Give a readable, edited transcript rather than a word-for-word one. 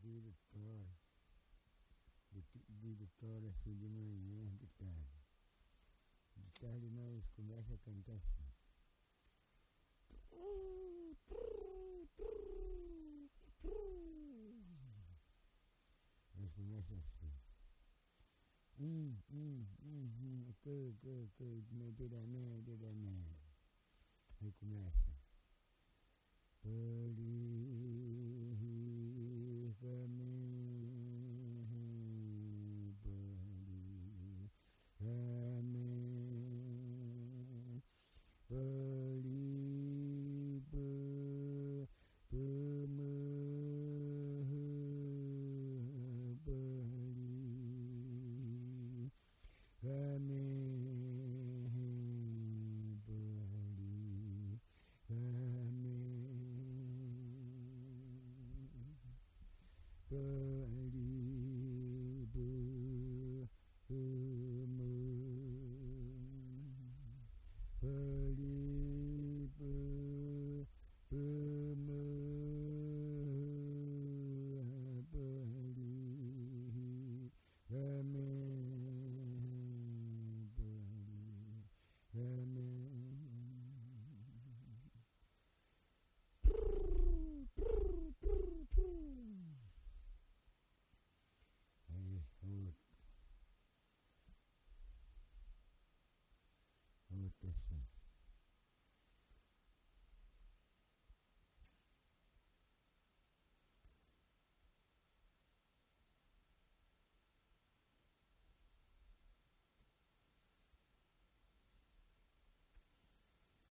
de tora assim de manhã, de tarde. De tarde nós começamos a cantar assim. Nós começamos assim. Dedo a merda. Aí começa. Police.